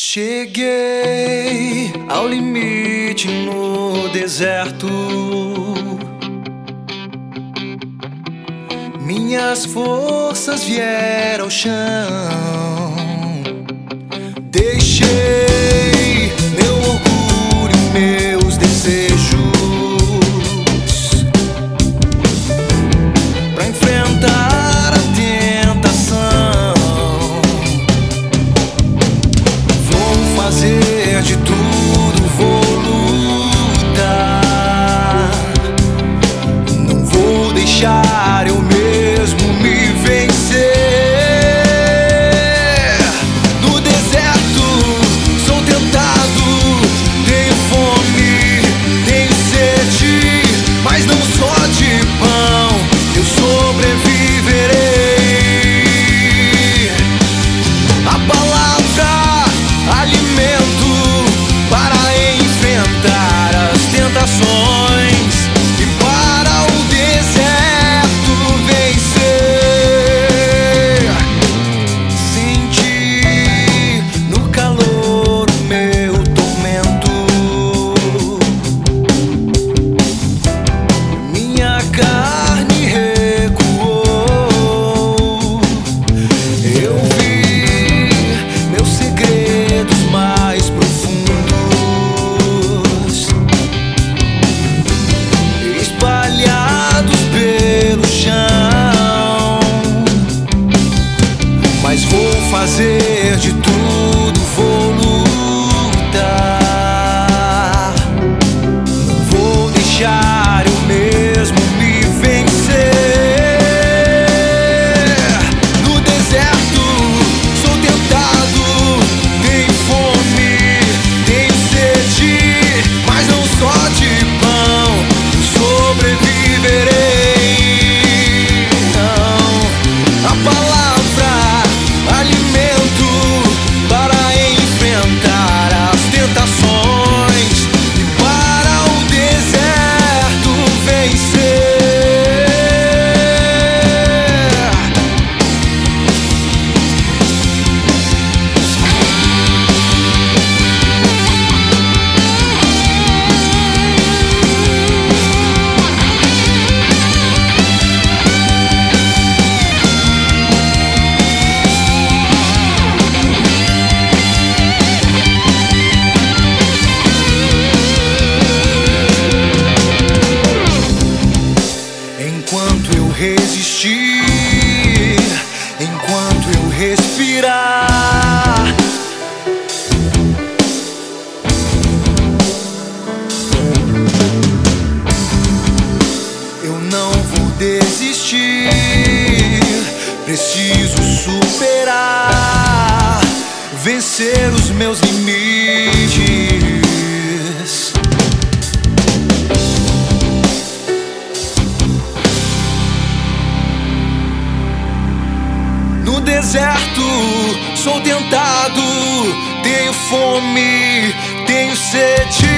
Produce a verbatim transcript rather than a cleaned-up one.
Cheguei ao limite no deserto. Minhas forças vieram ao chão. Deixei meu orgulho, meus desejos pra enfrentar a tentação. Vou fazer de tudo, vou lutar. Não vou deixar eu mesmo me vencer. No deserto sou tentado, tenho fome, tenho sede, mas não só de pão eu sobreviverei. A palavra, alimento para enfrentar as tentações e para o deserto vencer. Senti no calor o meu tormento. Minha carne recuou. Eu vi meus segredos mais profundos espalhados pelo chão. Mas vou fazer de tudo, vou lutar. Não vou deixar eu mesmo me vencer. No deserto sou tentado, tenho fome, tenho sede, mas não só de pão eu sobreviverei. Não. A palavra, alimento para enfrentar as tentações e para o deserto vencer. Enquanto eu resistir, enquanto eu respirar, eu não vou desistir. Preciso superar, vencer os meus limites. No deserto sou tentado, tenho fome, tenho sede,